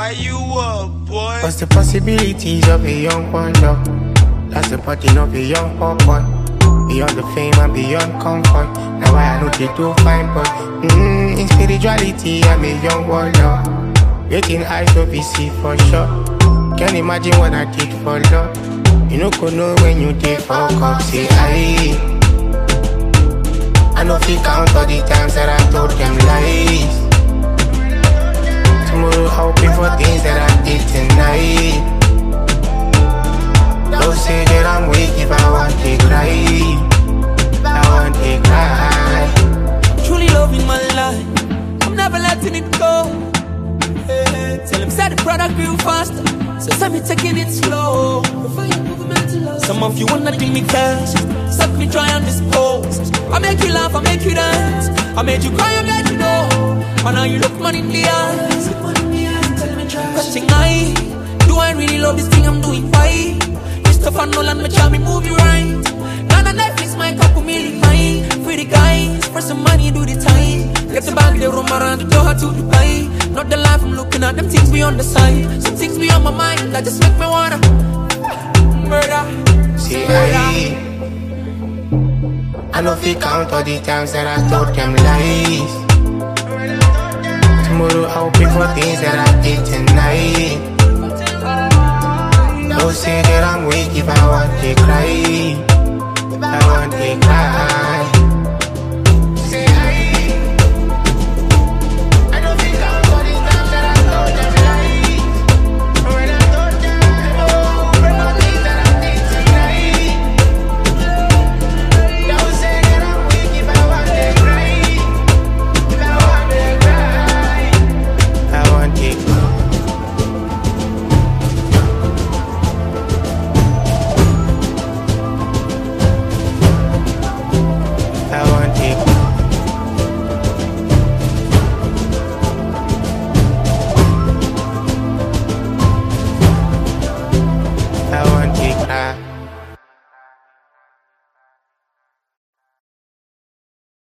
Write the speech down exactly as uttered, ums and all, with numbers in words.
Fire you up, boy. What's the possibilities of a young wonder? That's the party of a young pop boy. Beyond the fame and beyond comfort. Now I know they do fine, but mm, in spirituality I'm a young wonder. Making eyes to be see for sure. Can't imagine what I did for love. You know could know when you did fuck up. Say I I know if you count all the times that I told them lies. Tomorrow hoping for things that I did tonight. Don't say that I'm weak if I want to cry. I want to cry. Truly loving my life, I'm never letting it go. Hey, tell him say the product grew faster, so send me taking it slow. Some of you wanna kill me cash, set me try and dispose. I make you laugh, I make you dance, I made you cry, I made you know. And now you look money in the eyes. Question I, do I really love this thing I'm doing? Why? Christopher Nolan, me try me move you right. None of Netflix, my couple million high. Free the guys, for some money, do the time. Get the bag, they roam around the door to Dubai. Not the life I'm looking at, them things be on the side. Some things be on my mind, that just make me wanna murder. See, I, I know if you count all the times that I told them lies. Tomorrow I'll pay for things that I did tonight. Don't say that I'm weak if I want to cry. If I want to cry.